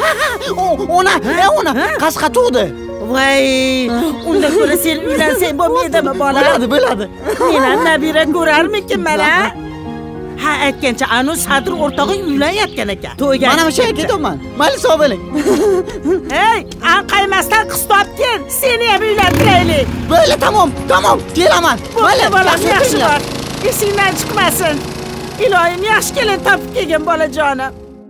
Ona qasqa tug'di. Voy, unda ko'ra sen uylansang bo'lmaydimi bola? Bo'ladi. Men ham nabira ko'rarmikinman a? Ha, aytgancha anu Sadir o'rtog'ing uylanayotgan ekan. To'yga. Mana o'sha ketaman. Mayli sog' bo'ling. Hey, anqaymasdan qiz topgin. Seni ham uylantiraylik. Bo'ldi, tamom. Kelaman. Mayli, bolam yaxshi bor. Esingdan chiqmasin. Iloyim yaxshi kelin topib kelgin bolajonim.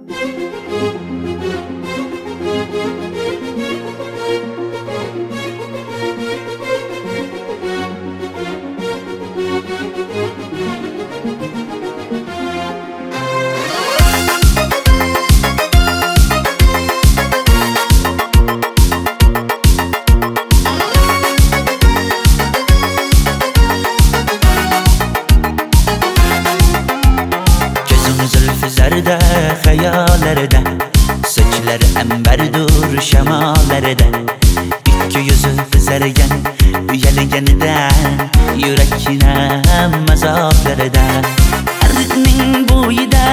Zarda hayallarda, sochlari ambardur shamollarda, ikki yuzi qizargan uyalganidan, yurakkinam azoblarida. Arqning bo'yida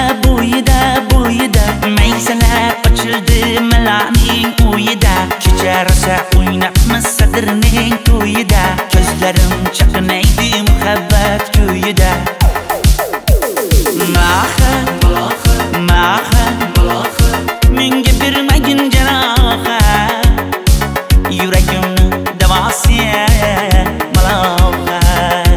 maysalar ochildi malaning uyida. Kecha rosa o'ynabmiz Sadirning to'yida, ko'zlarim chaqnaydi muhabbat kuyida. Menga bermagin jarohat, yuragimni davosiya malohat.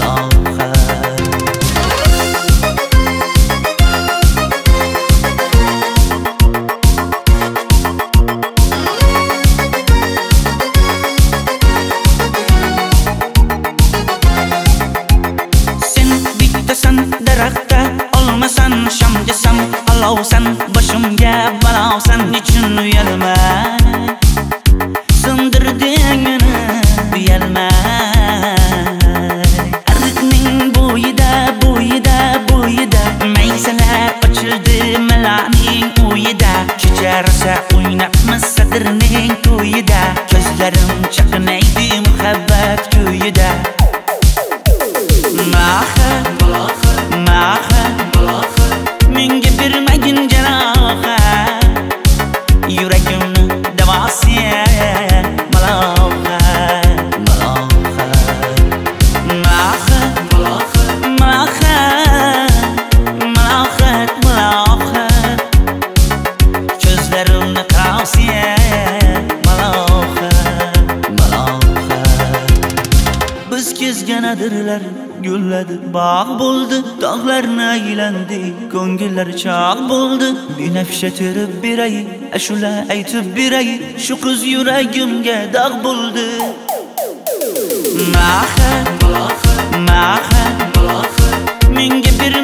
Sen bittasan daraxtda, olmasan shamgasan, olovsan boshimga balosan. Nechun uyalmay sindirding meni, uyalmay. Arqning bo'yida maysalar ochildi malaning uyida. Kecha rosa o'ynabmiz Sadirning to'yida, ko'zlarim chaqnaydi muhabbat kuyida. Menga bermagin jarohat, yuragimni davosiya malohat. Ko'zlarimni qarosiya malohat. Biz kezgan adirlar gulladi, bog' bo'ldi, tog'larni aylandi, ko'ngillar chog' bo'ldi. Binafsha terib beray, ashula aytib beray, shu qiz yuragimga dog' bo'ldi. Menga bir